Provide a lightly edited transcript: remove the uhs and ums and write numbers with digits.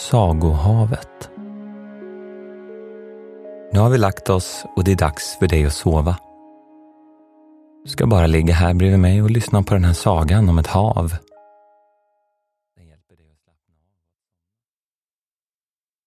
Sagohavet. Nu har vi lagt oss och det är dags för dig att sova. Du ska bara ligga här bredvid mig och lyssna på den här sagan om ett hav